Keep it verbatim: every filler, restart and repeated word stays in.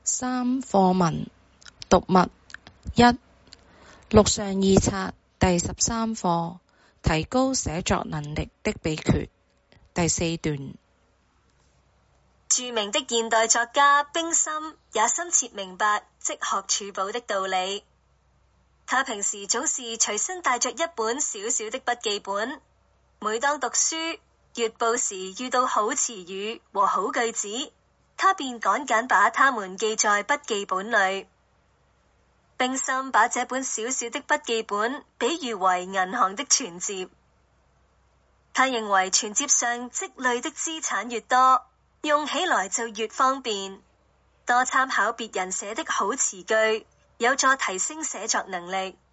三課文讀物一陸上二冊第十三課提高寫作能力的秘訣第四段。 著名的現代作家冰心也深切明白積學儲寶的道理。他平時總是隨身帶着一本小小的筆記本，每當讀書、閱報時遇到好詞語和好句子，他便趕緊把它們記在筆記本裏。冰心把這本小小的筆記本比喻為銀行的存摺。他認為存摺上積累的資產越多，用起來就越方便。多參考別人寫的好詞句，有助提升寫作能力。